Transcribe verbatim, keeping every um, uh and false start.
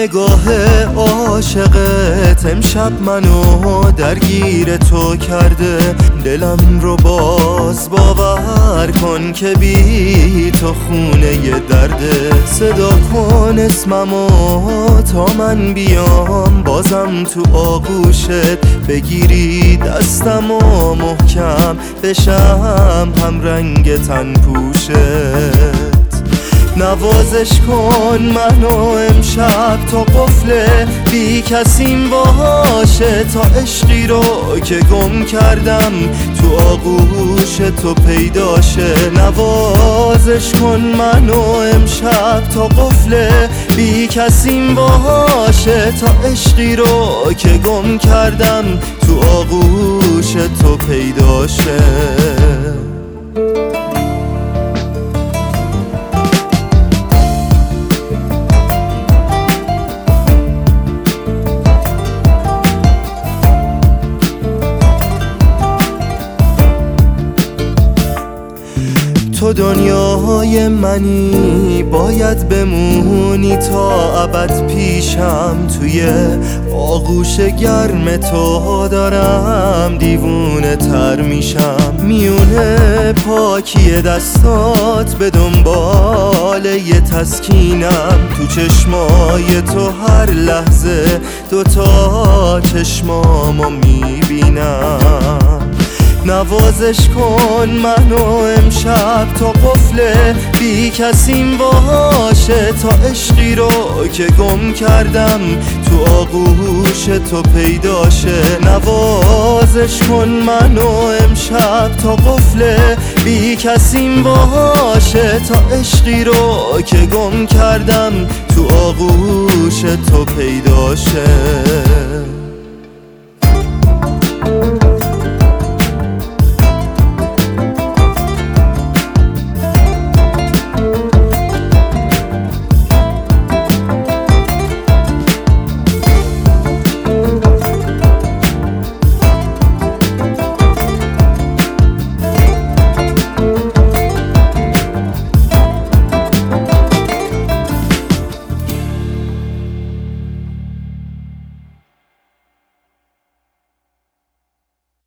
نگاه عاشقت امشب منو درگیر تو کرده. دلم رو باز باور کن که بی تو خونه ی درده. صدا کن اسممو تا من بیام بازم تو آغوشت. بگیری دستمو محکم بشم هم رنگ تن پوشت. نوازش کن منو امشب تا قفل بی کسیم باشه. تا عشقی رو که گم کردم تو آغوش تو پیداشه. نوازش کن منو امشب تا قفل بی کسیم باشه. تا عشقی رو که گم کردم تو آغوش تو پیداشه. تو دنیای منی باید بمونی تا ابد پیشم. توی آغوش گرم تو دارم دیوونه تر میشم. میونه پاکی دستات به دنبال یه تسکینم. تو چشمای تو هر لحظه دوتا چشمامو میبینم. نوازش کن منو امشب تا قفل بی کسیم باشه. تا عشقی رو که گم کردم تو آغوش تو پیداشه. نوازش کن منو امشب تا قفل بی کسیم باشه. تا عشقی رو که گم کردم تو آغوش تو پیداشه.